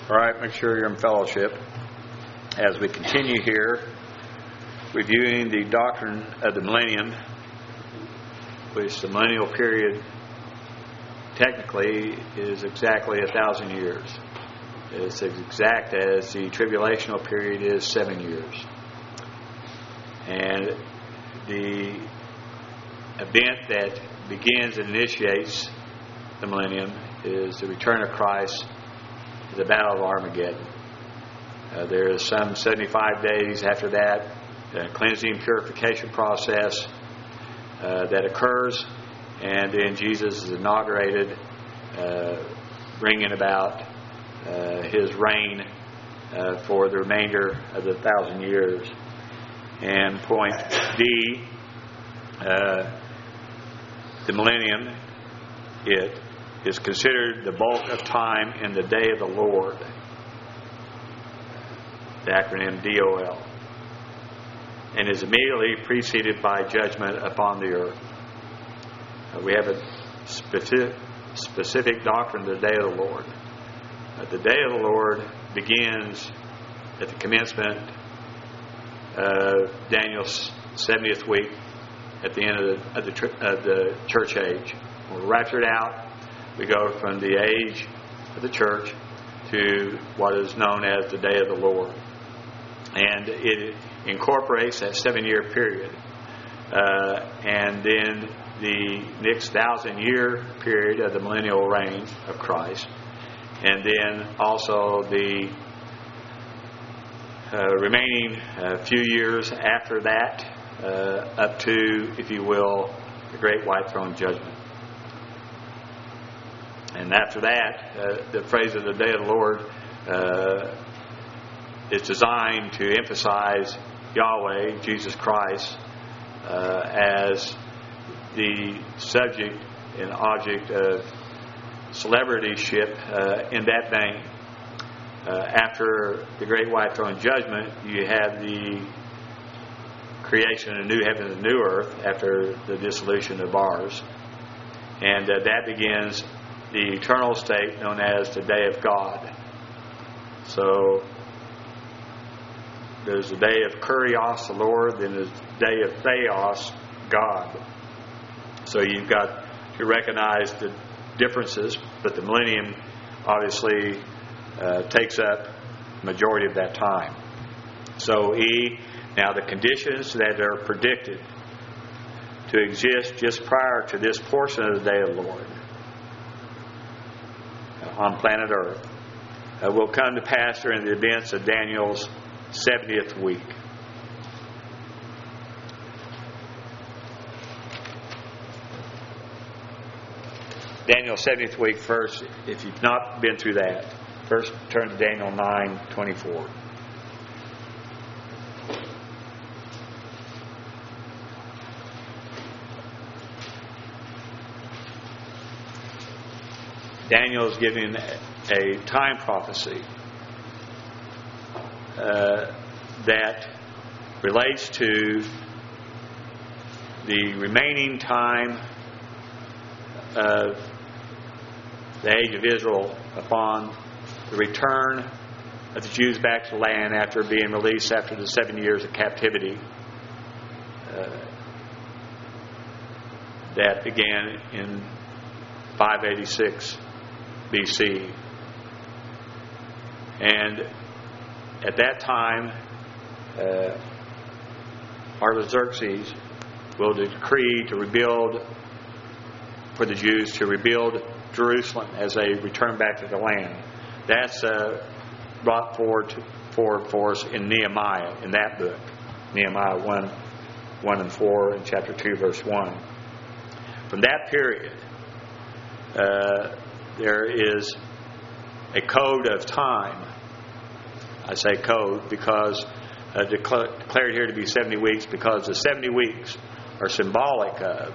All right, make sure you're in fellowship as we continue here reviewing the doctrine of the millennium, which the millennial period technically is exactly 1,000 years. It's as exact as the tribulational period is 7 years. And the event that begins and initiates the millennium is the return of Christ, the Battle of Armageddon. There is some 75 days after that, a cleansing purification process that occurs, and then Jesus is inaugurated, bringing about his reign for the remainder of the 1,000 years. And point D, the millennium, it is considered the bulk of time in the day of the Lord. The acronym DOL. And is immediately preceded by judgment upon the earth. We have a specific doctrine of the day of the Lord. The day of the Lord begins at the commencement of Daniel's 70th week at the end of the church age. We're raptured out. We go from the age of the church to what is known as the day of the Lord. And it incorporates that 7-year period. And then the next 1,000-year period of the millennial reign of Christ. And then also the remaining few years after that, up to, if you will, the Great White Throne Judgment. And after that, the phrase of the day of the Lord is designed to emphasize Yahweh, Jesus Christ, as the subject and object of celebrityship in that vein. After the Great White Throne Judgment, you have the creation of a new heaven and a new earth after the dissolution of ours. And that begins the eternal state known as the day of God. So there's the day of Kurios, the Lord, then there's the day of Theos, God. So you've got to recognize the differences, but the millennium obviously takes up the majority of that time. So E, now the conditions that are predicted to exist just prior to this portion of the day of the Lord on planet Earth will come to pass during the events of Daniel's 70th week. Daniel's 70th week first, if you've not been through that, first turn to Daniel 9:24. Daniel is giving a time prophecy that relates to the remaining time of the age of Israel upon the return of the Jews back to the land after being released after the 7 years of captivity that began in 586 BC. And at that time, Artaxerxes will decree to rebuild, for the Jews to rebuild Jerusalem as they return back to the land. That's brought forward for us in Nehemiah, in that book. Nehemiah 1 and 4, and chapter 2, verse 1. From that period, there is a code of time. I say code because declared here to be 70 weeks, because the 70 weeks are symbolic of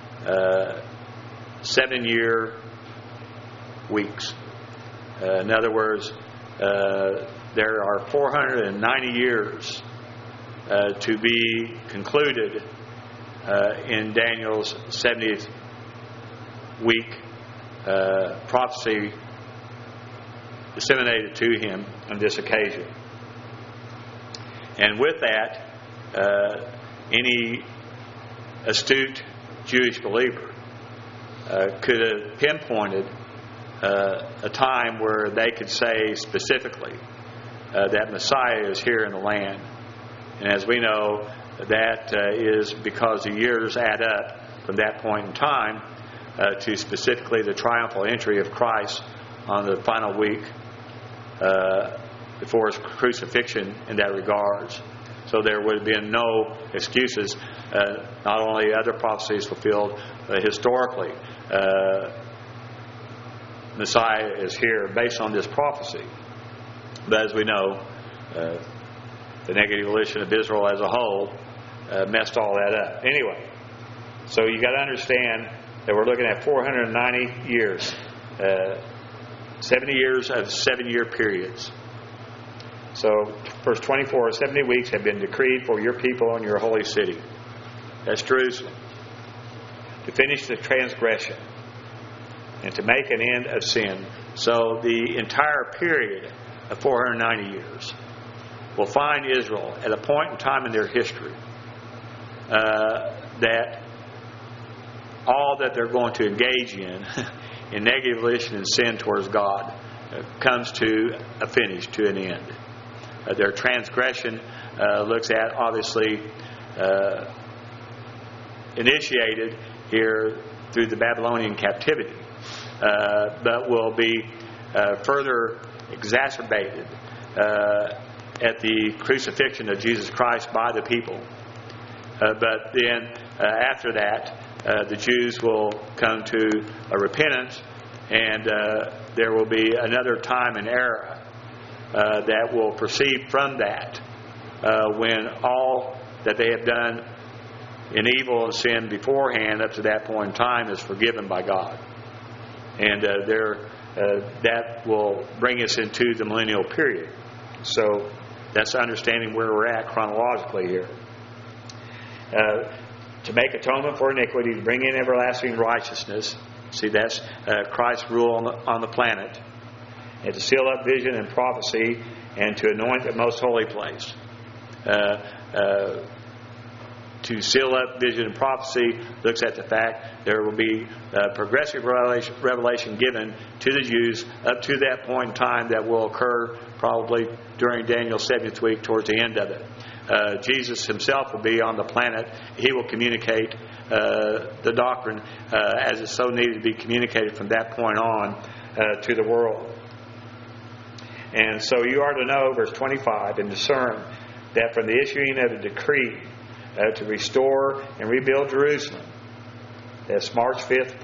7-year weeks. In other words, there are 490 years to be concluded in Daniel's 70th week prophecy disseminated to him on this occasion. And with that, any astute Jewish believer could have pinpointed a time where they could say specifically that Messiah is here in the land. And as we know, that is because the years add up from that point in time to specifically the triumphal entry of Christ on the final week before his crucifixion in that regards. So there would have been no excuses. Not only other prophecies fulfilled, but historically, Messiah is here based on this prophecy. But as we know, the negative volition of Israel as a whole messed all that up. Anyway, so you got to understand that we're looking at 490 years, 70 years of 7-year periods. So, verse 24, 70 weeks have been decreed for your people and your holy city. That's Jerusalem. To finish the transgression and to make an end of sin. So, the entire period of 490 years will find Israel at a point in time in their history that all that they're going to engage in negative volition and sin towards God, comes to a finish, to an end. Their transgression looks at, obviously, initiated here through the Babylonian captivity, but will be further exacerbated at the crucifixion of Jesus Christ by the people. But then after that, the Jews will come to a repentance, and there will be another time and era that will proceed from that, when all that they have done in evil and sin beforehand up to that point in time is forgiven by God. And that will bring us into the millennial period. So that's understanding where we're at chronologically here. To make atonement for iniquity, to bring in everlasting righteousness. See, that's Christ's rule on the planet. And to seal up vision and prophecy, and to anoint the most holy place. To seal up vision and prophecy looks at the fact there will be progressive revelation given to the Jews up to that point in time that will occur probably during Daniel's 70th week towards the end of it. Jesus himself will be on the planet. He will communicate the doctrine as is so needed to be communicated from that point on to the world. And so you are to know, verse 25, and discern that from the issuing of a decree to restore and rebuild Jerusalem, that's March 5th,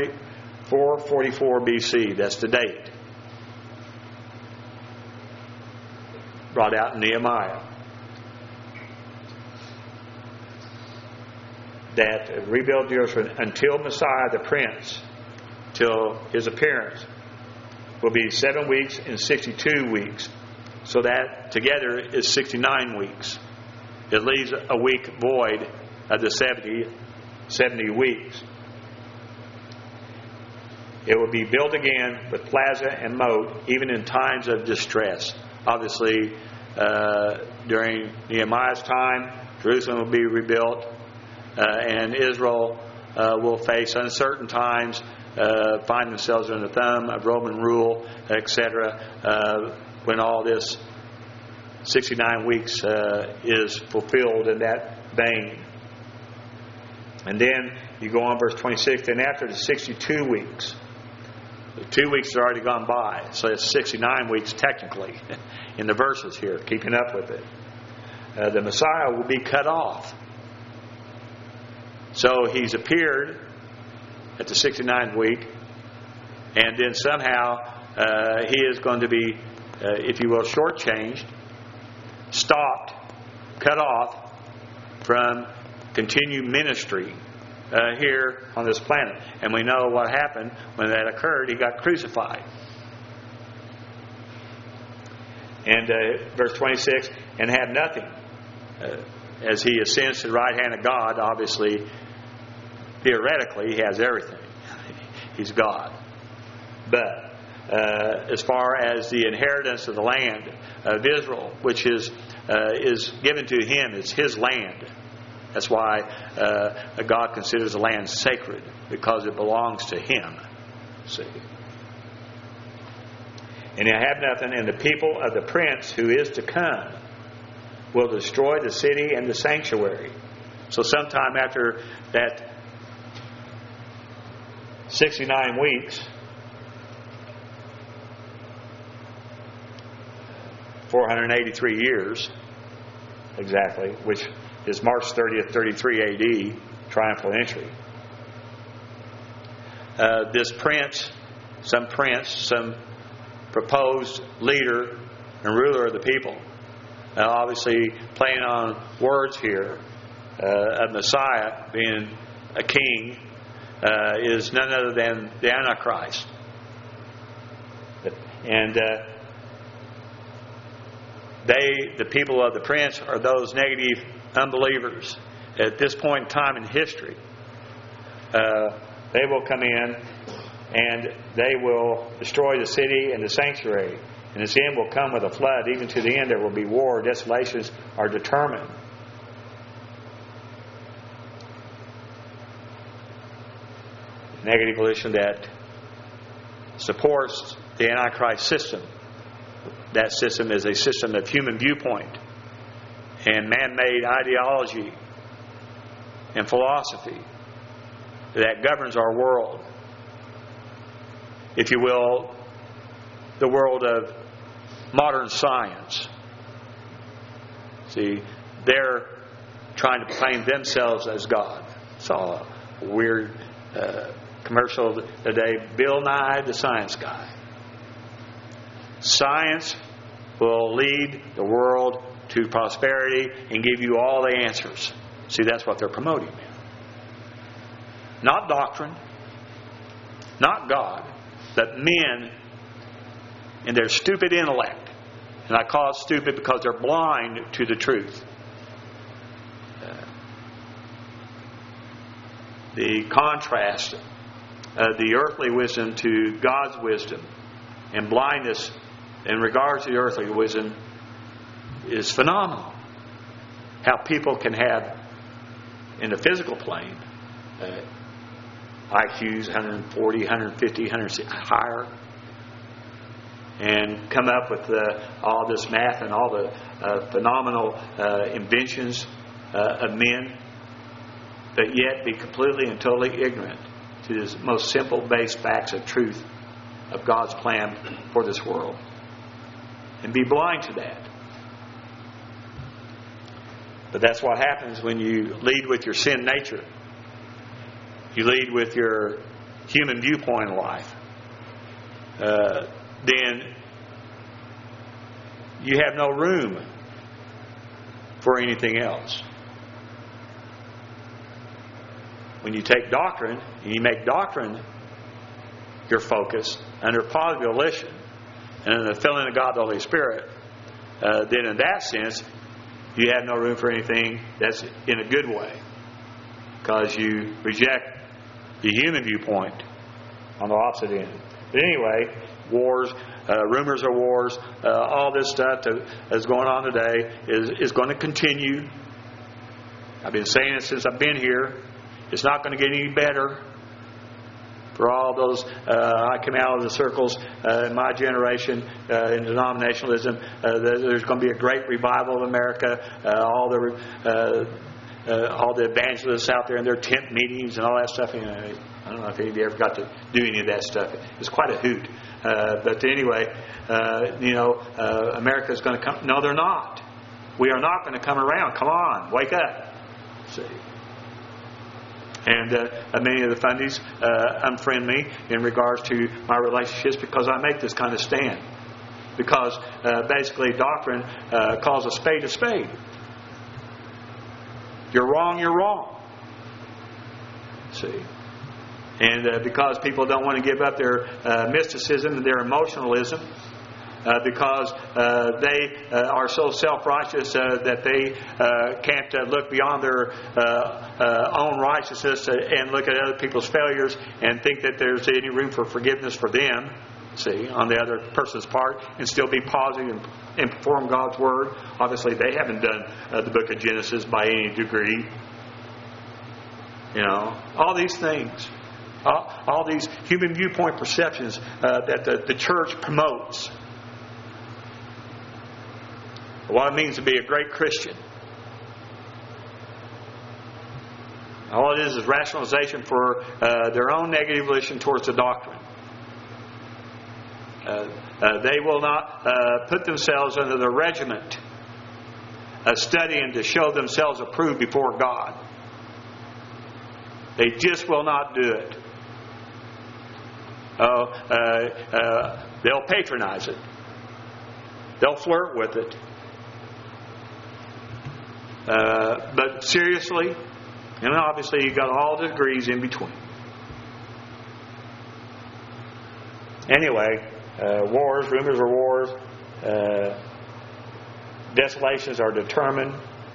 444 BC. That's the date. Brought out in Nehemiah. That rebuild Jerusalem until Messiah the Prince, till his appearance, will be 7 weeks and 62 weeks. So that together is 69 weeks. It leaves a week void of the 70 weeks. It will be built again with plaza and moat, even in times of distress. Obviously, during Nehemiah's time, Jerusalem will be rebuilt, and Israel will face uncertain times, find themselves under the thumb of Roman rule, etc., when all this 69 weeks is fulfilled in that vein. And then you go on verse 26, and after the 62 weeks, the 2 weeks have already gone by, so it's 69 weeks technically in the verses here, keeping up with it. The Messiah will be cut off. So he's appeared at the 69th week, and then somehow he is going to be, if you will, shortchanged, stopped, cut off from continued ministry here on this planet. And we know what happened when that occurred. He got crucified. And verse 26, and have nothing. As he ascends to the right hand of God, obviously, theoretically, he has everything. He's God. But as far as the inheritance of the land of Israel, which is given to him. It's his land. That's why God considers the land sacred, because it belongs to him. See? And you have nothing, and the people of the prince who is to come will destroy the city and the sanctuary. So sometime after that 69 weeks, 483 years exactly, which is March 30th, 33 AD, triumphal entry. This prince, some proposed leader and ruler of the people, obviously playing on words here, of Messiah being a king, is none other than the Antichrist. And the people of the prince, are those negative unbelievers. At this point in time in history, they will come in and they will destroy the city and the sanctuary. And its end will come with a flood. Even to the end there will be war. Desolations are determined. Negative volition that supports the Antichrist system. That system is a system of human viewpoint and man-made ideology and philosophy that governs our world. If you will, the world of modern science. See, they're trying to proclaim themselves as God. Saw a weird commercial today, Bill Nye the Science Guy. Science will lead the world to prosperity and give you all the answers. See, that's what they're promoting. Not doctrine, not God, but men and their stupid intellect. And I call it stupid because they're blind to the truth. The contrast of the earthly wisdom to God's wisdom and blindness in regards to the earthly wisdom is phenomenal. How people can have, in the physical plane, IQs 140, 150, 160, higher, and come up with all this math and all the phenomenal inventions of men, but yet be completely and totally ignorant to the most simple base facts of truth of God's plan for this world, and be blind to that. But that's what happens when you lead with your sin nature. You lead with your human viewpoint in life. Then you have no room for anything else. When you take doctrine and you make doctrine your focus under positive volition and under the filling of God the Holy Spirit, then in that sense you have no room for anything that's in a good way, because you reject the human viewpoint on the opposite end. But anyway, wars, rumors of wars, all this stuff that is going on today is going to continue. I've been saying it since I've been here. It's not going to get any better. For all those, I come out of the circles in my generation in denominationalism. There's going to be a great revival of America. All the evangelists out there in their tent meetings and all that stuff. You know, I don't know if any of you ever got to do any of that stuff. It's quite a hoot. But anyway, America's going to come. No, they're not. We are not going to come around. Come on, wake up. See. And many of the fundies unfriend me in regards to my relationships because I make this kind of stand. Because basically doctrine calls a spade a spade. You're wrong, you're wrong. See? And because people don't want to give up their mysticism and their emotionalism, because they are so self-righteous that they can't look beyond their own righteousness and look at other people's failures and think that there's any room for forgiveness for them. See, on the other person's part, and still be positive and perform God's Word. Obviously, they haven't done the book of Genesis by any degree. All these things. All these human viewpoint perceptions that the church promotes. What it means to be a great Christian. All it is rationalization for their own negative volition towards the doctrine. They will not put themselves under the regiment of studying to show themselves approved before God. They just will not do it. They'll patronize it. They'll flirt with it. But seriously, and obviously you've got all the degrees in between. Anyway, wars, rumors of wars, desolations are determined.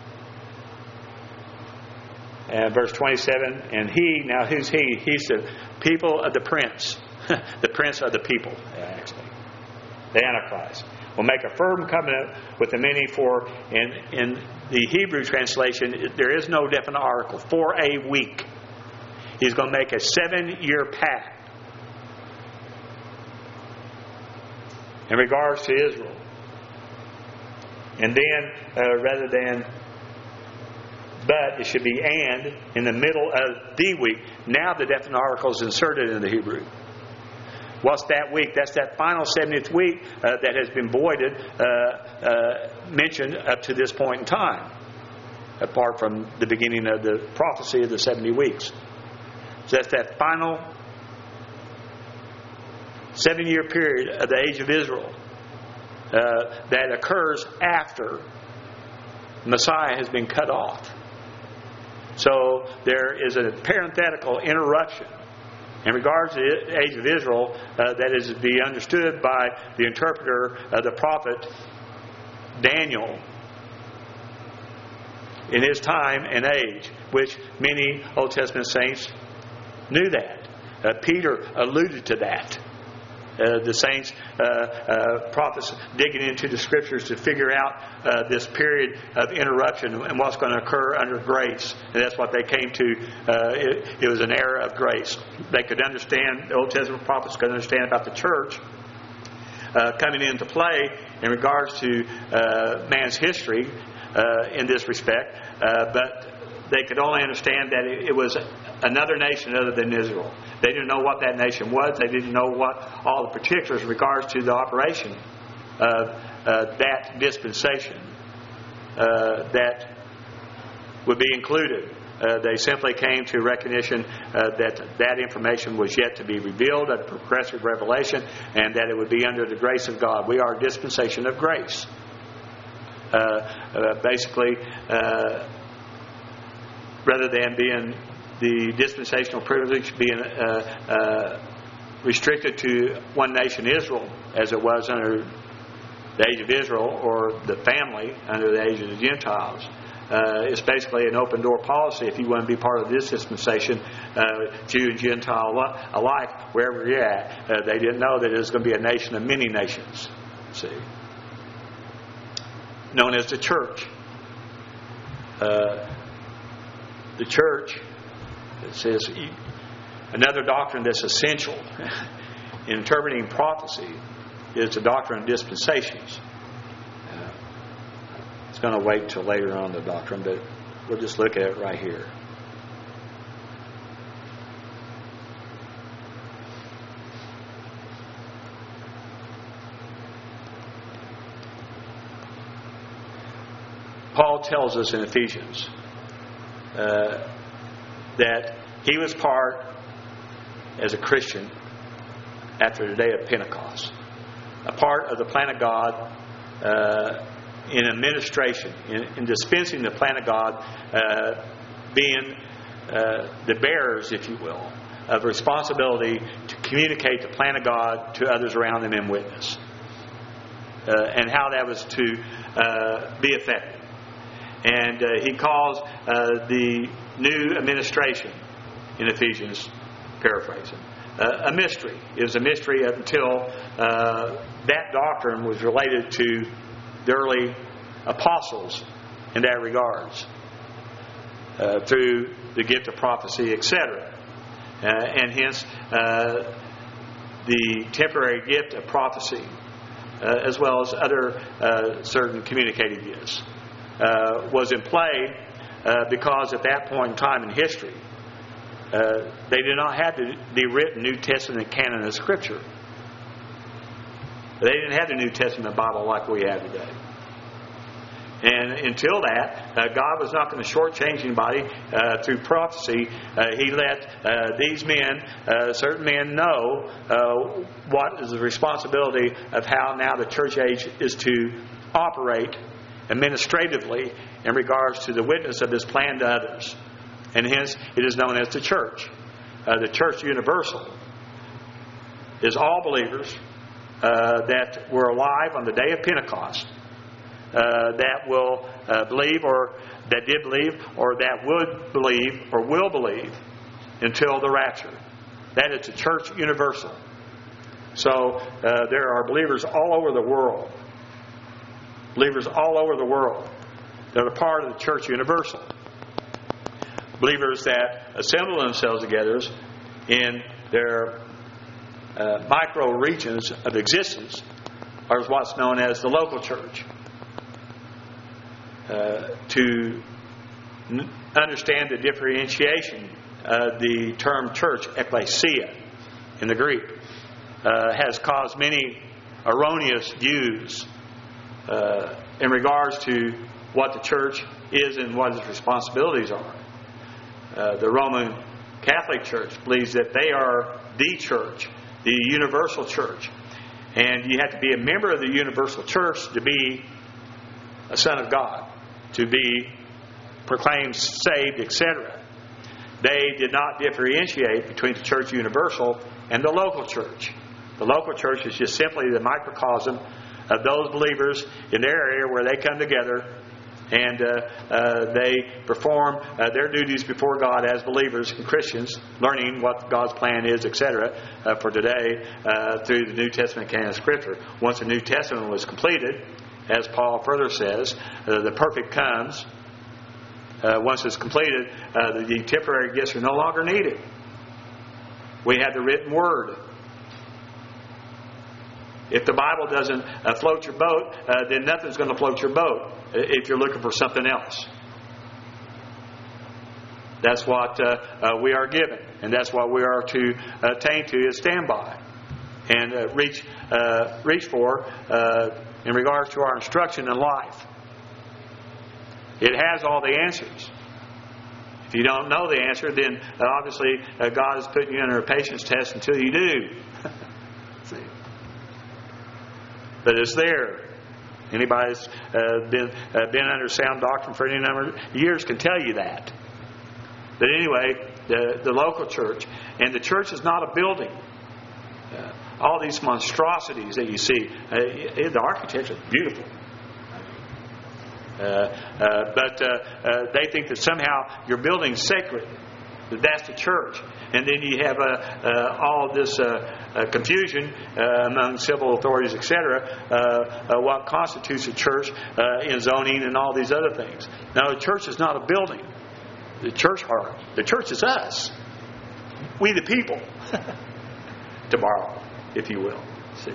And verse 27, and he, now who's he? He's the people of the prince. The prince of the people, actually. The Antichrist. Will make a firm covenant with the many, for in the Hebrew translation, there is no definite article. For a week. He's going to make a 7-year pact in regards to Israel. And then, rather than but, it should be and in the middle of the week. Now the definite article is inserted in the Hebrew. What's that week? That's that final 70th week that has been voided, mentioned up to this point in time, apart from the beginning of the prophecy of the 70 weeks. So that's that final 7-year period of the age of Israel that occurs after Messiah has been cut off. So there is a parenthetical interruption in regards to the age of Israel that is to be understood by the interpreter, the prophet Daniel, in his time and age, which many Old Testament saints knew that. Peter alluded to that. The saints, prophets digging into the Scriptures to figure out this period of interruption and what's going to occur under grace. And that's what they came to. It was an era of grace. They could understand, the Old Testament prophets could understand about the church coming into play in regards to man's history in this respect. But they could only understand that it was another nation other than Israel. They didn't know what that nation was. They didn't know what all the particulars in regards to the operation of that dispensation that would be included. They simply came to recognition that information was yet to be revealed, a progressive revelation, and that it would be under the grace of God. We are a dispensation of grace. Basically, rather than being the dispensational privilege being restricted to one nation, Israel, as it was under the age of Israel, or the family under the age of the Gentiles. It's basically an open door policy. If you want to be part of this dispensation, Jew and Gentile alike, wherever you're at, they didn't know that it was going to be a nation of many nations. See, known as the church. The church, it says, another doctrine that's essential in interpreting prophecy is the doctrine of dispensations. It's going to wait until later on, the doctrine, but we'll just look at it right here. Paul tells us in Ephesians that he was part, as a Christian, after the day of Pentecost, a part of the plan of God in administration, in dispensing the plan of God, being the bearers, if you will, of responsibility to communicate the plan of God to others around them in witness, and how that was to be effective. And he calls the new administration in Ephesians paraphrasing. A mystery. It was a mystery up until that doctrine was related to the early apostles in that regards, through the gift of prophecy, etc. And hence the temporary gift of prophecy, as well as other certain communicative gifts, was in play because at that point in time in history, they did not have the written New Testament canon of Scripture. They didn't have the New Testament Bible like we have today. And until that, God was not going to shortchange anybody through prophecy. He let these men, certain men, know what is the responsibility of how now the church age is to operate administratively in regards to the witness of His plan to others. And hence, it is known as the church. The church universal is all believers that were alive on the day of Pentecost, that will believe, or that did believe, or that would believe, or will believe until the rapture. That is the church universal. So there are believers all over the world. Believers all over the world that are part of the church universal. Believers that assemble themselves together in their micro regions of existence are what's known as the local church. To understand the differentiation of the term church, ekklesia, in the Greek, has caused many erroneous views in regards to what the church is and what its responsibilities are. The Roman Catholic Church believes that they are the church, the universal church. And you have to be a member of the universal church to be a son of God, to be proclaimed saved, etc. They did not differentiate between the church universal and the local church. The local church is just simply the microcosm of those believers in their area where they come together and they perform their duties before God as believers and Christians, learning what God's plan is, etc., for today through the New Testament canon of Scripture. Once the New Testament was completed, as Paul further says, the perfect comes. Once it's completed, the temporary gifts are no longer needed. We have the written Word. If the Bible doesn't float your boat, then nothing's going to float your boat if you're looking for something else. That's what we are given, and that's what we are to attain to is stand by and reach for in regards to our instruction in life. It has all the answers. If you don't know the answer, then obviously God is putting you under a patience test until you do. See? But it's there. Anybody that's been under sound doctrine for any number of years can tell you that. But anyway, the local church, and the church is not a building. All these monstrosities that you see, the architecture is beautiful. But they think that somehow your building's sacred. That's the church. And then you have all this confusion among civil authorities, etc., what constitutes a church in zoning and all these other things. Now, the church is not a building. The church is us. We the people. To borrow, if you will. See.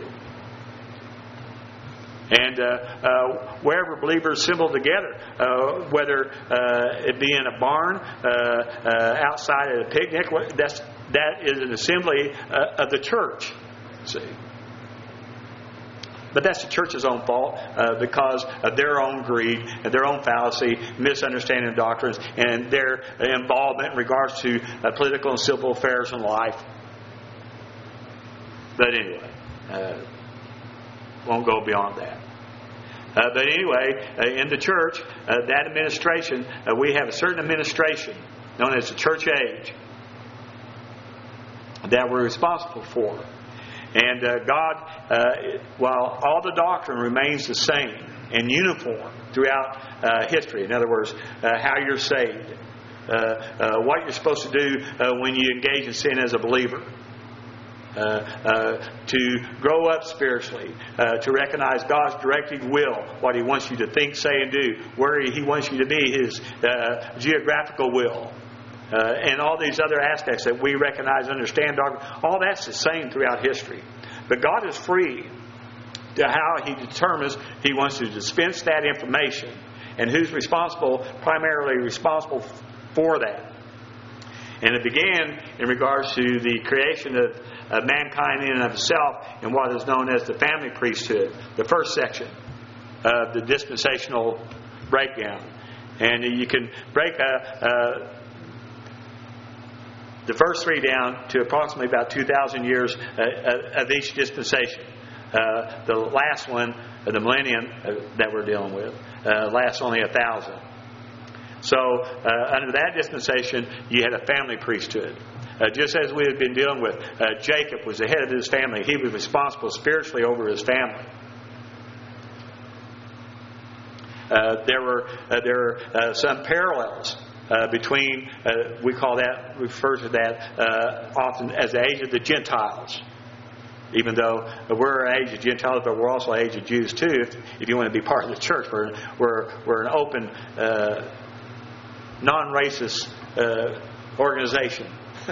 And wherever believers assemble together, whether it be in a barn, outside at a picnic, that is an assembly of the church. See, but that's the church's own fault because of their own greed, and their own fallacy, misunderstanding of doctrines, and their involvement in regards to political and civil affairs in life. But anyway. Won't go beyond that. But anyway, in the church, that administration, we have a certain administration known as the church age that we're responsible for. And God, while all the doctrine remains the same and uniform throughout history, in other words, how you're saved, what you're supposed to do when you engage in sin as a believer. To grow up spiritually, to recognize God's directive will, what He wants you to think, say, and do, where He wants you to be, His geographical will, and all these other aspects that we recognize and understand. All that's the same throughout history. But God is free to how He determines He wants to dispense that information and who's primarily responsible for that. And it began in regards to the creation of mankind in and of itself in what is known as the family priesthood, the first section of the dispensational breakdown. And you can break the first three down to approximately about 2,000 years of each dispensation. The last one, the millennium that we're dealing with, lasts only 1,000. So, under that dispensation, you had a family priesthood. Just as we had been dealing with, Jacob was the head of his family. He was responsible spiritually over his family. There were some parallels between, we refer to that often as the age of the Gentiles. Even though we're an age of Gentiles, but we're also an age of Jews too. If you want to be part of the church, we're an open, non-racist organization.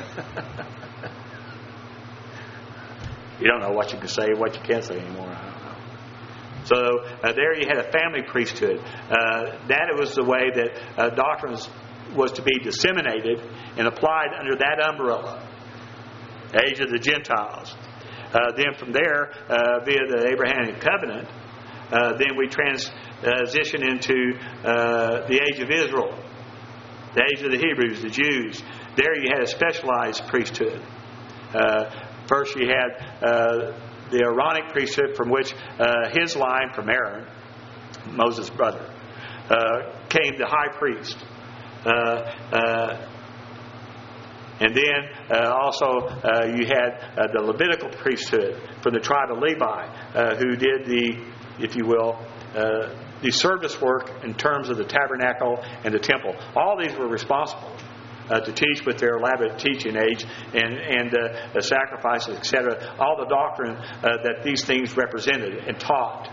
You don't know what you can say, what you can't say anymore. I don't know. So there you had a family priesthood. That was the way that doctrines was to be disseminated and applied under that umbrella. Age of the Gentiles. Then from there, via the Abrahamic covenant, then we transition into the age of Israel, the age of the Hebrews, the Jews. There you had a specialized priesthood. First you had the Aaronic priesthood, from which his line from Aaron, Moses' brother, came the high priest. And then also you had the Levitical priesthood from the tribe of Levi, who did the service work in terms of the tabernacle and the temple. All these were responsible to teach with their elaborate teaching age and the sacrifices, etc. All the doctrine that these things represented and taught.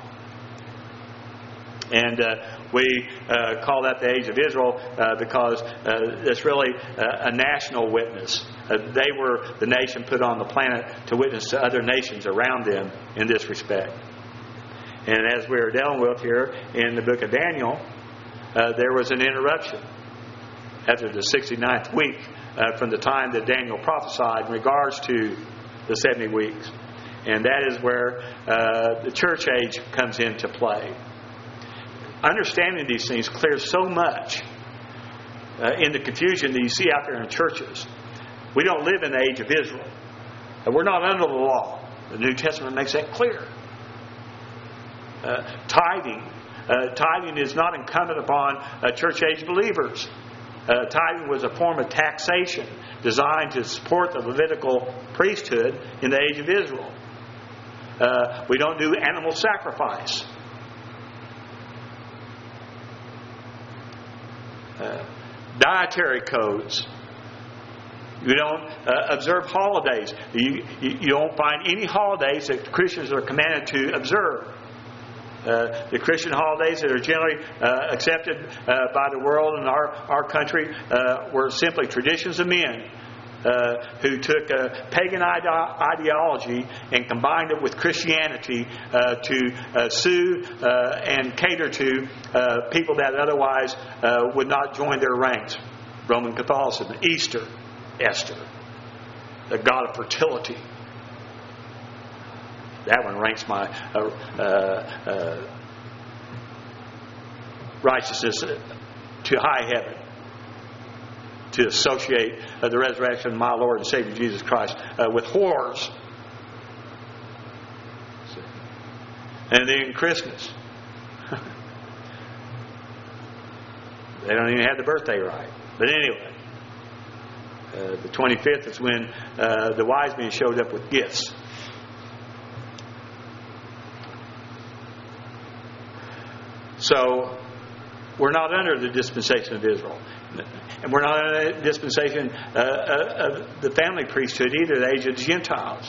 And we call that the age of Israel because it's really a national witness. They were the nation put on the planet to witness to other nations around them in this respect. And as we are dealing with here in the book of Daniel, there was an interruption after the 69th week from the time that Daniel prophesied in regards to the 70 weeks. And that is where the church age comes into play. Understanding these things clears so much in the confusion that you see out there in churches. We don't live in the age of Israel. We're not under the law. The New Testament makes that clear. Tithing is not incumbent upon church age believers. Tithing was a form of taxation designed to support the Levitical priesthood in the age of Israel. We don't do animal sacrifice. Dietary codes. You don't observe holidays. You don't find any holidays that Christians are commanded to observe. The Christian holidays that are generally accepted by the world and our country were simply traditions of men who took a pagan ideology and combined it with Christianity to soothe and cater to people that otherwise would not join their ranks. Roman Catholicism, Easter, Esther, the god of fertility. That one ranks my righteousness to high heaven. To associate the resurrection of my Lord and Savior Jesus Christ with whores. And then Christmas. They don't even have the birthday right. But anyway, the 25th is when the wise men showed up with gifts. So, we're not under the dispensation of Israel. And we're not in a dispensation of the family priesthood either, the age of the Gentiles.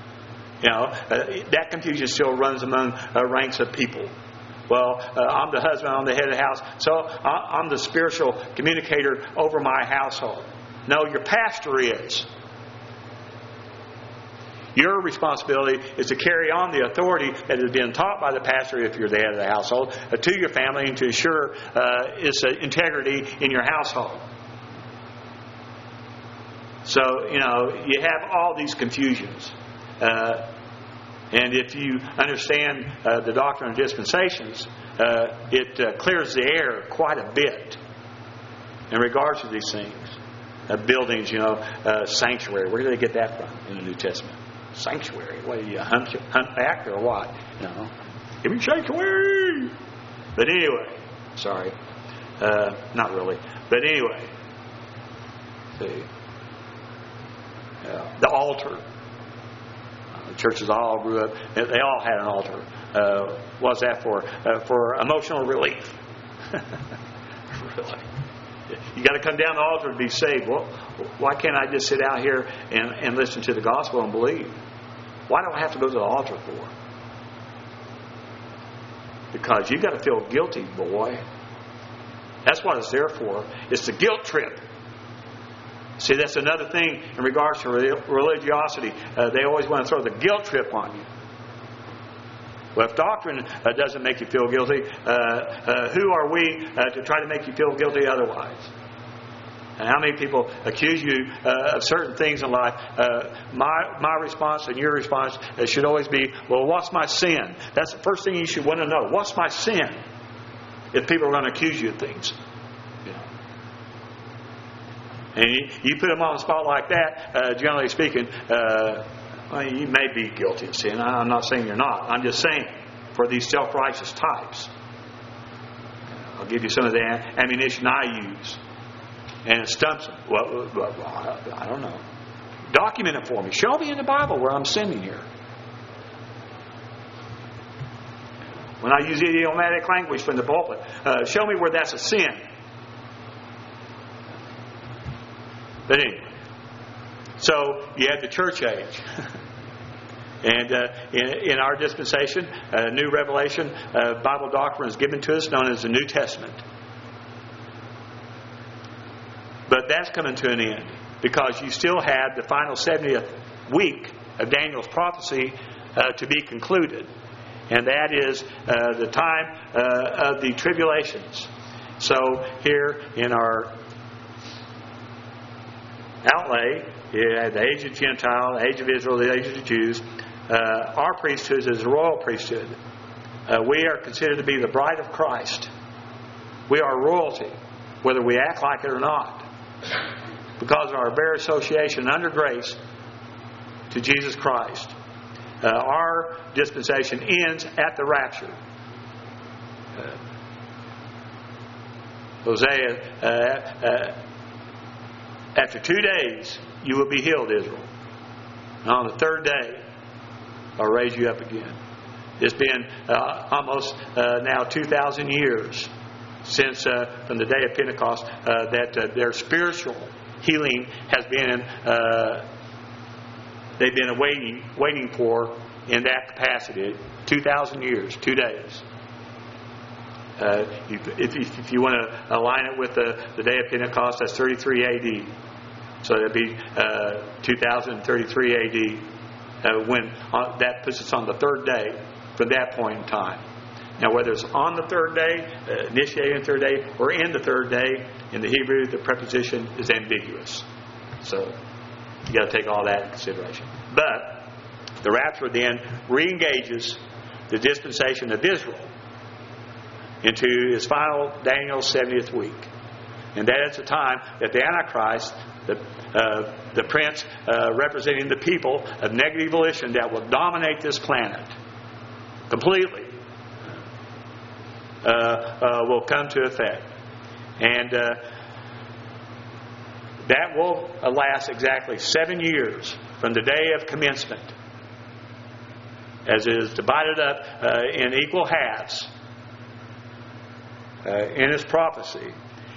That confusion still runs among ranks of people. Well, I'm the husband, I'm the head of the house, so I'm the spiritual communicator over my household. No, your pastor is. Your responsibility is to carry on the authority that has been taught by the pastor, if you're the head of the household, to your family and to ensure its integrity in your household. So, you have all these confusions. And if you understand the doctrine of dispensations, it clears the air quite a bit in regards to these things. Buildings, sanctuary. Where did they get that from in the New Testament? Sanctuary. What are you, hunt back or what? Give me sanctuary. But anyway, sorry, not really. But anyway, see, the altar. The churches all grew up. They all had an altar. What's that for? For emotional relief. Really. You got to come down the altar to be saved. Well, why can't I just sit out here and listen to the gospel and believe? Why do I have to go to the altar for? Because you got to feel guilty, boy. That's what it's there for. It's the guilt trip. See, that's another thing in regards to religiosity. They always want to throw the guilt trip on you. Well, if doctrine doesn't make you feel guilty, who are we to try to make you feel guilty otherwise? And how many people accuse you of certain things in life? My response and your response should always be, well, what's my sin? That's the first thing you should want to know. What's my sin? If people are going to accuse you of things. And you put them on the spot like that, generally speaking, you may be guilty of sin. I'm not saying you're not. I'm just saying for these self-righteous types. I'll give you some of the ammunition I use. And it stumps them. Well, I don't know. Document it for me. Show me in the Bible where I'm sinning here. When I use idiomatic language from the pulpit, show me where that's a sin. But anyway, so you have the church age. And in our dispensation, new revelation, Bible doctrine is given to us known as the New Testament. But that's coming to an end because you still have the final 70th week of Daniel's prophecy to be concluded. And that is the time of the tribulations. So here in our outlay, the age of Gentile, the age of Israel, the age of the Jews, our priesthood is a royal priesthood. We are considered to be the bride of Christ. We are royalty, whether we act like it or not, because of our bare association under grace to Jesus Christ. Our dispensation ends at the rapture. Hosea, after 2 days, you will be healed, Israel. And on the third day, I'll raise you up again. It's been almost now 2,000 years since from the day of Pentecost that their spiritual healing has been they've been waiting for in that capacity. 2,000 years, 2 days. If you want to align it with the day of Pentecost, that's 33 A.D. So that'd be 2033 A.D. When that puts us on the third day from that point in time. Now, whether it's on the third day, initiating the third day, or in the third day, in the Hebrew, the preposition is ambiguous. So you got to take all that in consideration. But the rapture then re-engages the dispensation of Israel into his final Daniel's 70th week. And that is the time that the Antichrist, the prince representing the people of negative volition that will dominate this planet completely, will come to effect. And that will last exactly 7 years from the day of commencement, as it is divided up in equal halves in its prophecy.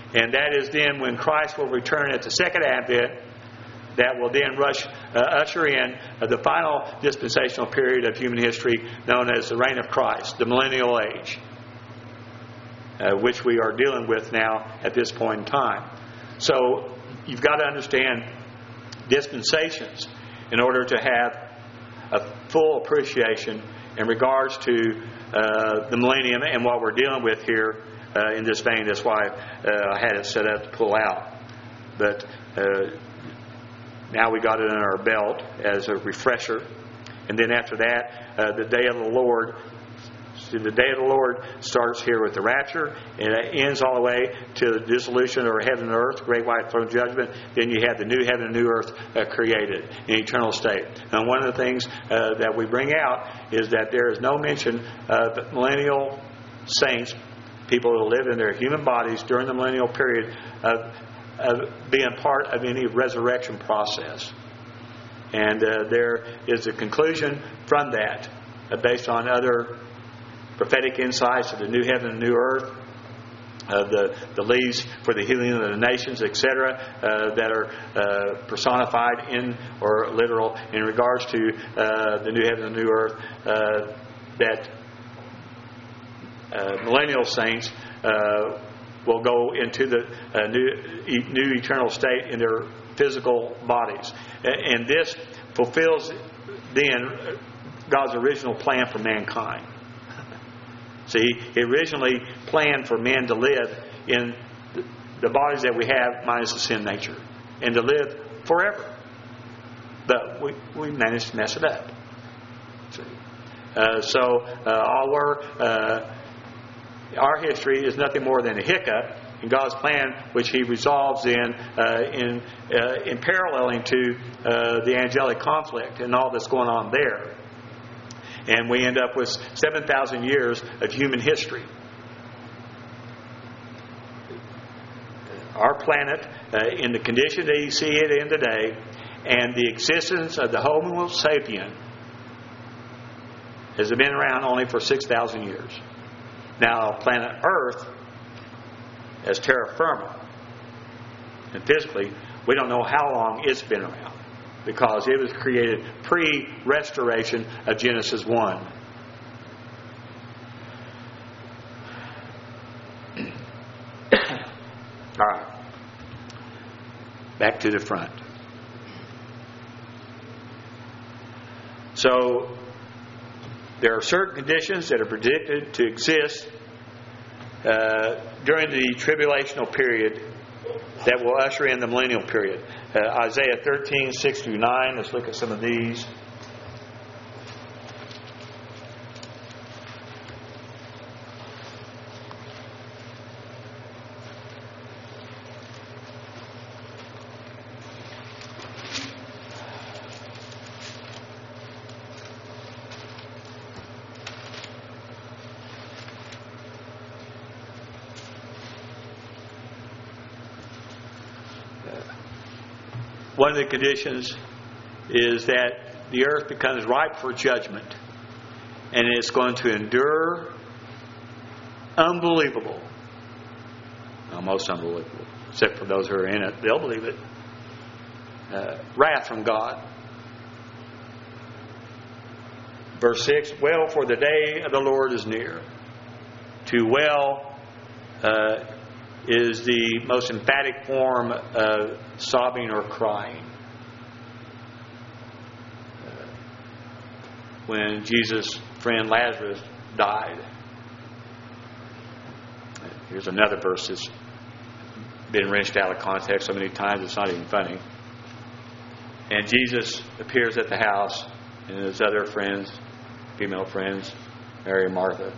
And that is then when Christ will return at the second advent, that will then usher in the final dispensational period of human history known as the reign of Christ, the millennial age, which we are dealing with now at this point in time. So you've got to understand dispensations in order to have a full appreciation in regards to the millennium and what we're dealing with here in this vein. That's why I had it set up to pull out. But now we got it in our belt as a refresher. And then after that, the day of the Lord. So the day of the Lord starts here with the rapture, and it ends all the way to the dissolution of heaven and earth, great white throne judgment. Then you have the new heaven and new earth created in eternal state. And one of the things that we bring out is that there is no mention of millennial saints, people who live in their human bodies during the millennial period, of being part of any resurrection process. And there is a conclusion from that based on other prophetic insights of the new heaven and new earth, the leaves for the healing of the nations, etc., that are personified in or literal in regards to the new heaven and new earth, that millennial saints will go into the new eternal state in their physical bodies. And this fulfills then God's original plan for mankind. See, He originally planned for men to live in the bodies that we have minus the sin nature, and to live forever. But we managed to mess it up. See? So our history is nothing more than a hiccup in God's plan, which He resolves in paralleling to the angelic conflict and all that's going on there. And we end up with 7,000 years of human history. Our planet, in the condition that you see it in today, and the existence of the Homo sapien, has been around only for 6,000 years. Now, planet Earth, as terra firma, and physically, we don't know how long it's been around, because it was created pre-restoration of Genesis 1. All right. Back to the front. So, there are certain conditions that are predicted to exist during the tribulational period that will usher in the millennial period. Isaiah 13, 6 through 9. Let's look at some of these. One of the conditions is that the earth becomes ripe for judgment, and it's going to endure unbelievable, almost unbelievable, except for those who are in it, they'll believe it, wrath from God. Verse 6, well, for the day of the Lord is near. To well is the most emphatic form of sobbing or crying. When Jesus' friend Lazarus died. Here's another verse that's been wrenched out of context so many times it's not even funny. And Jesus appears at the house, and his other friends, female friends, Mary and Martha,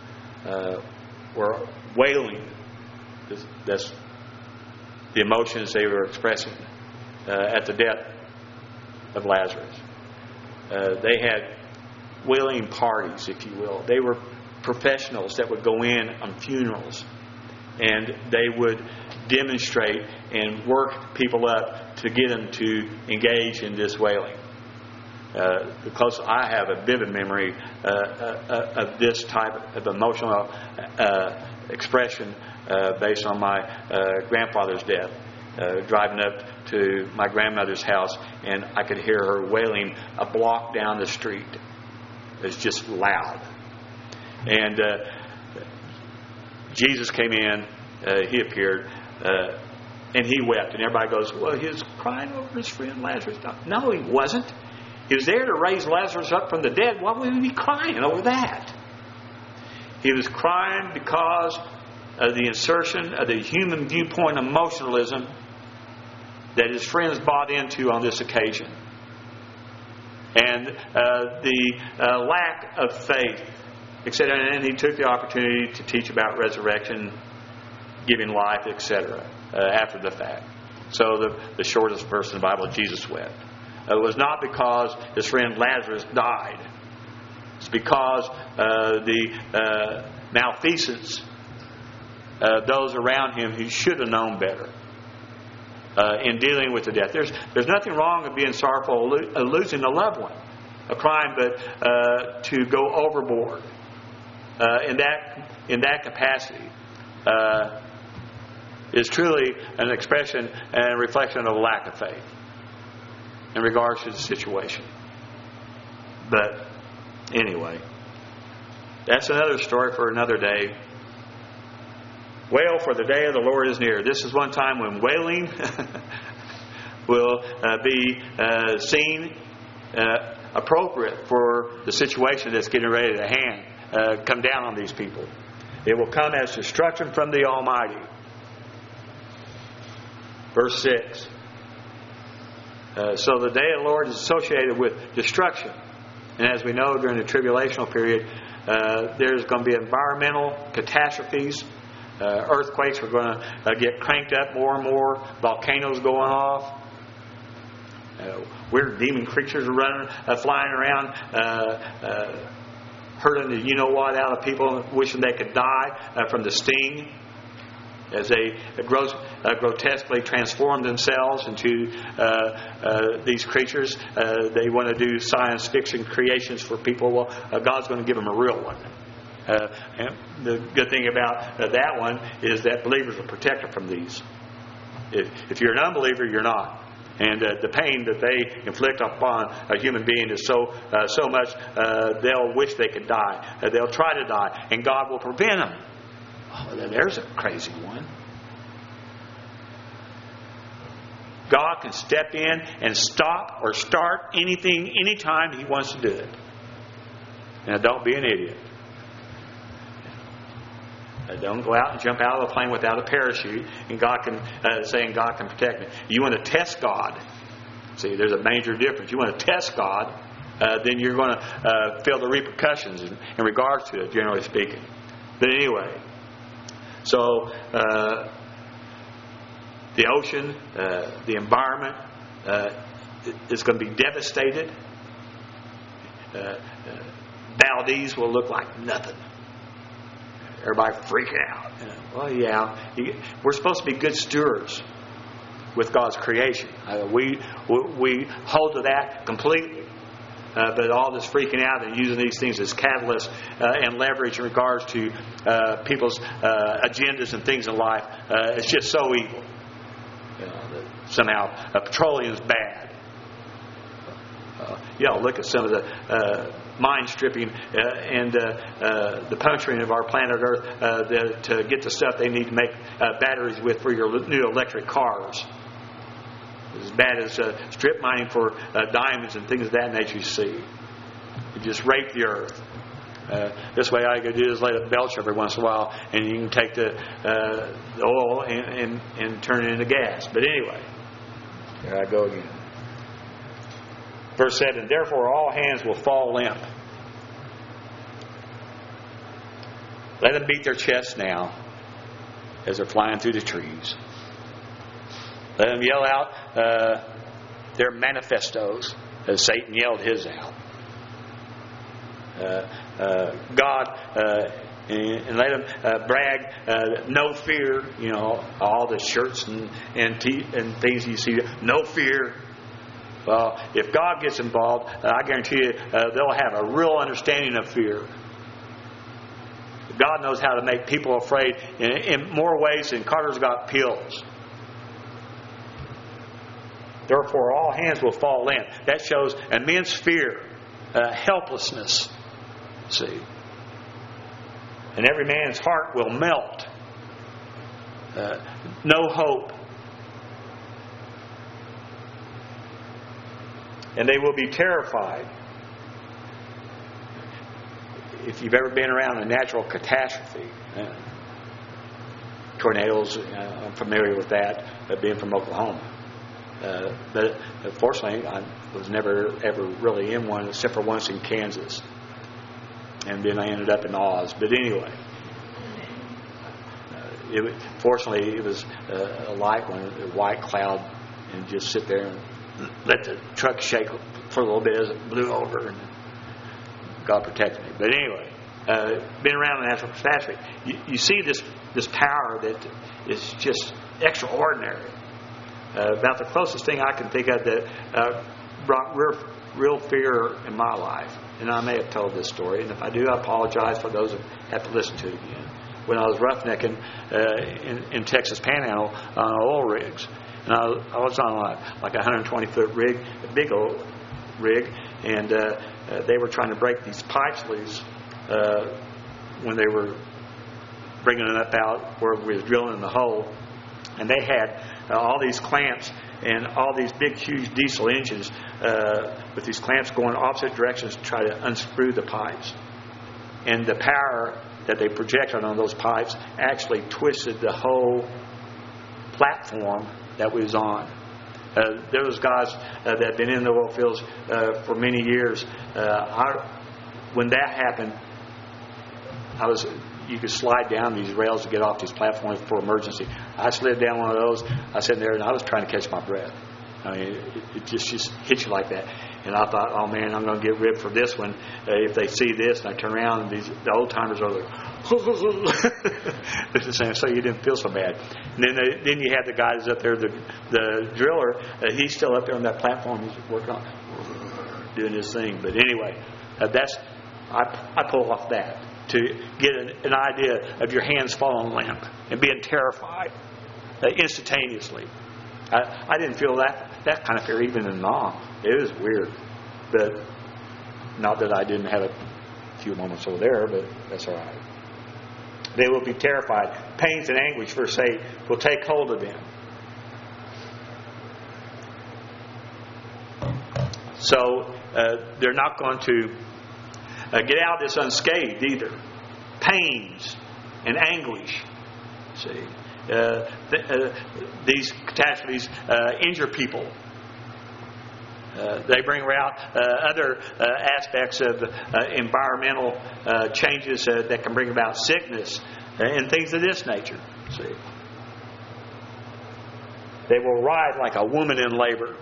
were wailing. That's the emotions they were expressing at the death of Lazarus. They had wailing parties, if you will. They were professionals that would go in on funerals, and they would demonstrate and work people up to get them to engage in this wailing. Because I have a vivid memory of this type of emotional expression based on my grandfather's death. Driving up to my grandmother's house, and I could hear her wailing a block down the street. It's just loud. And Jesus came in, He appeared, and He wept. And everybody goes, well, He was crying over His friend Lazarus. No, He wasn't. He was there to raise Lazarus up from the dead. Why would He be crying over that? He was crying because of the insertion of the human viewpoint emotionalism that his friends bought into on this occasion. And the lack of faith, etc. And he took the opportunity to teach about resurrection, giving life, etc. After the fact. So the shortest verse in the Bible, Jesus wept. It was not because his friend Lazarus died. It's because the malfeasance, those around him who should have known better in dealing with the death. There's nothing wrong with being sorrowful of losing a loved one, a crime, but to go overboard in that capacity is truly an expression and reflection of a lack of faith in regards to the situation. But anyway, that's another story for another day. Wail, for the day of the Lord is near. This is one time when wailing will be seen appropriate for the situation that's getting ready to come down on these people. It will come as destruction from the Almighty. Verse 6. So the day of the Lord is associated with destruction. And as we know, during the tribulational period, there's going to be environmental catastrophes. Earthquakes are going to get cranked up more and more. Volcanoes going off. Weird demon creatures are running, flying around, hurting the you-know-what out of people, wishing they could die from the sting. As they grotesquely transform themselves into these creatures. They want to do science fiction creations for people. Well, God's going to give them a real one. And the good thing about that one is that believers are protected from these. If you're an unbeliever, you're not. And the pain that they inflict upon a human being is so much, they'll wish they could die. They'll try to die, and God will prevent them. Oh, there's a crazy one. God can step in and stop or start anything, anytime He wants to do it. Now, don't be an idiot. Don't go out and jump out of the plane without a parachute, and God can saying God can protect me. You want to test God. See, there's a major difference. You want to test God, then you're going to feel the repercussions in regards to it, generally speaking. But anyway. So, the ocean, the environment is going to be devastated. Valdez will look like nothing. Everybody freaking out. Well, yeah, we're supposed to be good stewards with God's creation. We hold to that completely. But all this freaking out and using these things as catalysts and leverage in regards to people's agendas and things in life, it's just so evil. Somehow petroleum's bad. Look at some of the mind stripping and the puncturing of our planet Earth to get the stuff they need to make batteries with for your new electric cars. As bad as strip mining for diamonds and things of that nature you see. You just rape the earth. This way all you got to do is let it belch every once in a while, and you can take the oil and turn it into gas. But anyway, here I go again. Verse 7, therefore all hands will fall limp. Let them beat their chests now as they're flying through the trees. Let them yell out their manifestos as Satan yelled his out. God and let them brag no fear. All the shirts and things you see. No fear. Well, if God gets involved, I guarantee you they'll have a real understanding of fear. God knows how to make people afraid in more ways than Carter's got pills. Therefore, all hands will fall in. That shows immense fear, helplessness. See? And every man's heart will melt. No hope. And they will be terrified. If you've ever been around a natural catastrophe, tornadoes, I'm familiar with that, being from Oklahoma. But fortunately, I was never ever really in one, except for once in Kansas. And then I ended up in Oz. But anyway, fortunately, it was a light one, a white cloud, and just sit there and let the truck shake for a little bit as it blew over, and God protected me. But anyway, been around a natural catastrophe. You see this power that is just extraordinary. About the closest thing I can think of that brought real fear in my life. And I may have told this story, and if I do, I apologize for those who have to listen to it again. When I was roughnecking in Texas Panhandle on oil rigs, and I was on like a 120-foot rig, a big old rig, and they were trying to break these pipes loose when they were bringing it up out where we was drilling in the hole, and they had all these clamps and all these big, huge diesel engines with these clamps going opposite directions to try to unscrew the pipes. And the power that they projected on those pipes actually twisted the whole platform that we was on. There was guys that had been in the oil fields for many years. When that happened, you could slide down these rails to get off these platforms for emergency. I slid down one of those. I sat there and I was trying to catch my breath. I mean, it just hits you like that. And I thought, oh man, I'm going to get ripped for this one if they see this. And I turn around and the old timers are like, so you didn't feel so bad. And then you had the guys up there, the driller. He's still up there on that platform. He's working on doing his thing. But anyway, I pull off that to get an idea of your hands falling limp and being terrified instantaneously. I didn't feel that kind of fear even in Nam. It was weird. But not that I didn't have a few moments over there, but that's all right. They will be terrified. Pains and anguish, verse 8, will take hold of them. So they're not going to get out of this unscathed either. Pains and anguish. See, these catastrophes injure people. They bring about other aspects of environmental changes that can bring about sickness and things of this nature. See, they will writhe like a woman in labor.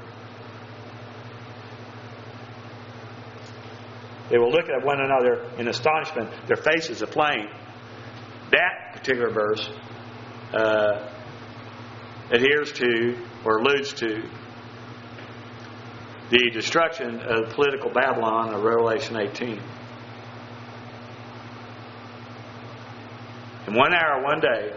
They will look at one another in astonishment, their faces aflame. That particular verse adheres to or alludes to the destruction of political Babylon of Revelation 18. In 1 hour, 1 day,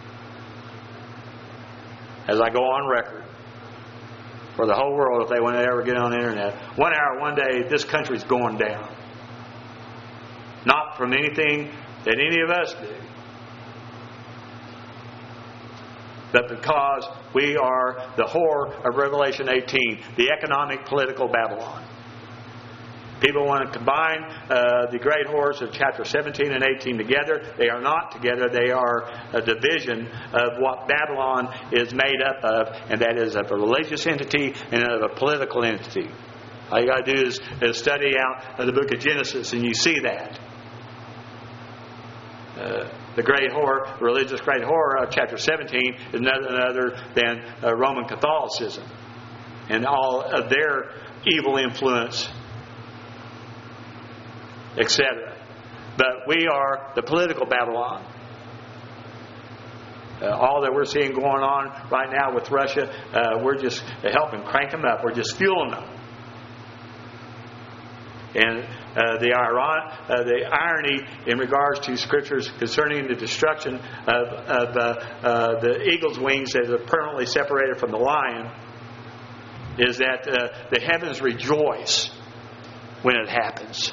as I go on record, for the whole world, if they want to ever get on the internet, 1 hour, 1 day, this country's going down. Not from anything that any of us do, but because we are the whore of Revelation 18, the economic, political Babylon. People want to combine the great whores of chapter 17 and 18 together. They are not together. They are a division of what Babylon is made up of, and that is of a religious entity and of a political entity. All you got to do is study out the book of Genesis, and you see that. The great whore, religious great whore of chapter 17 is none other than Roman Catholicism and all of their evil influence, etc. But we are the political Babylon. All that we're seeing going on right now with Russia, we're just helping crank them up. We're just fueling them. And the irony in regards to Scriptures concerning the destruction of the eagle's wings that are permanently separated from the lion is that the heavens rejoice when it happens.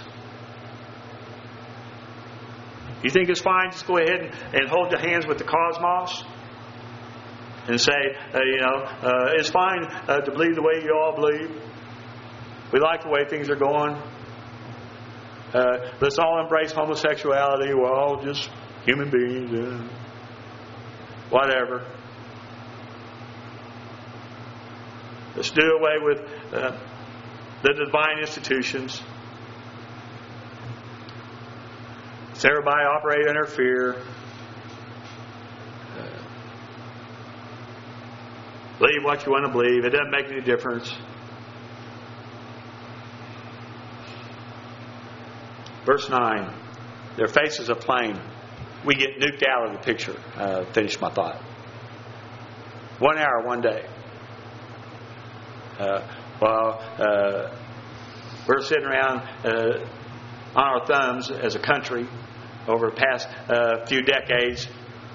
You think it's fine? Just go ahead and hold your hands with the cosmos and say, it's fine to believe the way you all believe. We like the way things are going. Let's all embrace homosexuality. We're all just human beings. Whatever. Let's do away with the divine institutions. Let's everybody operate under fear. Believe what you want to believe. It doesn't make any difference. Verse 9. Their faces are plain. We get nuked out of the picture. Finish my thought. 1 hour, 1 day. We're sitting around on our thumbs as a country over the past few decades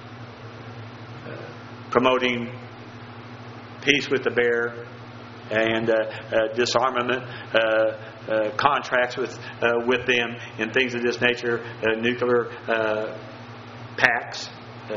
promoting peace with the bear and disarmament contracts with them and things of this nature, nuclear pacts.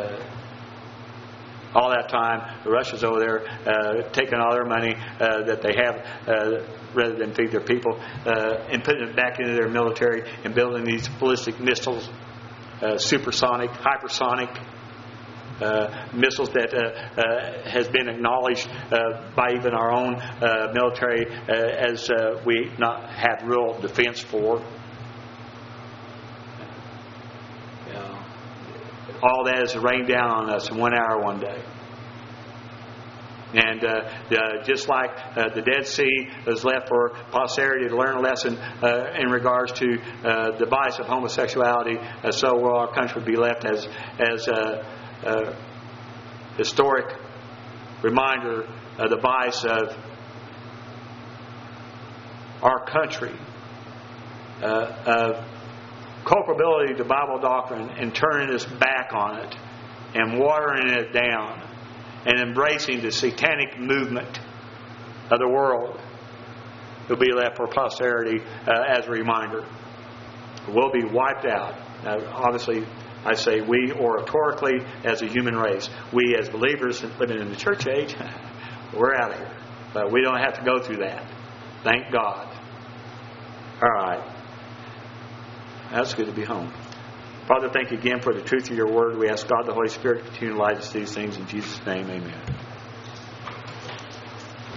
All that time, Russia's over there taking all their money that they have rather than feed their people and putting it back into their military and building these ballistic missiles, supersonic, hypersonic missiles that has been acknowledged by even our own military as we not have real defense for. All that is rained down on us in 1 hour, 1 day. And just like the Dead Sea is left for posterity to learn a lesson in regards to the vice of homosexuality, so will our country be left as a historic reminder of the vice of our country, of culpability to Bible doctrine and turning us back on it and watering it down and embracing the satanic movement of the world will be left for posterity as a reminder. We'll be wiped out. Now, obviously, I say we oratorically as a human race. We as believers living in the church age, we're out of here. But we don't have to go through that. Thank God. All right. That's good to be home. Father, thank you again for the truth of your word. We ask God the Holy Spirit to continue to light us these things. In Jesus' name, amen.